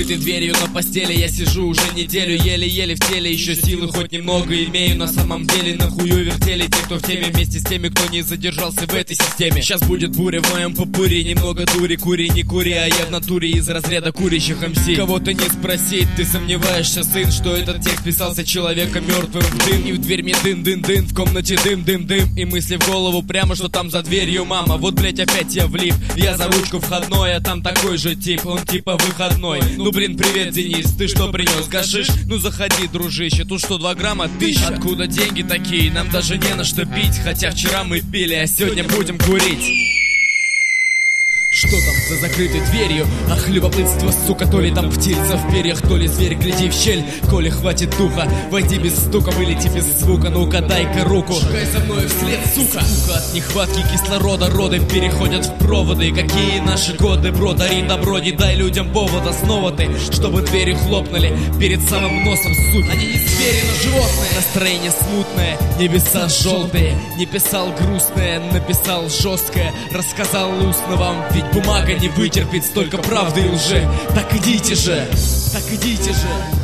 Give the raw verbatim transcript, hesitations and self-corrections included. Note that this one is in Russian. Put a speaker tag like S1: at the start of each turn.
S1: закрытой дверью на постели я сижу уже неделю, еле-еле в теле, еще силы хоть немного имею. На самом деле на хую вертели те, кто в теме, вместе с теми, кто не задержался в этой системе. Сейчас будет буря в моем попури, немного дури, кури, не кури, а я в натуре из разряда курящих эм си. Кого-то не спросить, ты сомневаешься, сын, что этот текст писался человеком мертвым в дым. И в дверь мне дын-дын-дын, в комнате дым-дым-дым, и мысли в голову прямо, что там за дверью мама. Вот, блять, опять я влип, я за ручку входной, а там такой же тип, он типа выходной. Ну блин, привет, Денис, ты что принес, гашиш? Ну заходи, дружище, тут что, два грамма, тысяча? Откуда деньги такие, нам даже не на что пить. Хотя вчера мы пили, а сегодня будем курить. Что там за закрытой дверью? Ах, любопытство, сука, то ли там птица в перьях, то ли зверь, гляди в щель, коли хватит духа. Войди без стука, вылети без звука, ну-ка дай-ка руку. Шагай за мной вслед, сука. Сука, от нехватки кислорода роды переходят в проводы. Какие наши годы, бро, дари добро, не дай людям повода. Снова ты, чтобы двери хлопнули перед самым носом, сука. Они не звери, но животные. Настроение смутное, небеса желтые. Не писал грустное, написал жесткое. Рассказал устно вам, ведь бумага не вытерпит столько правды и лжи. Так идите же, так идите же.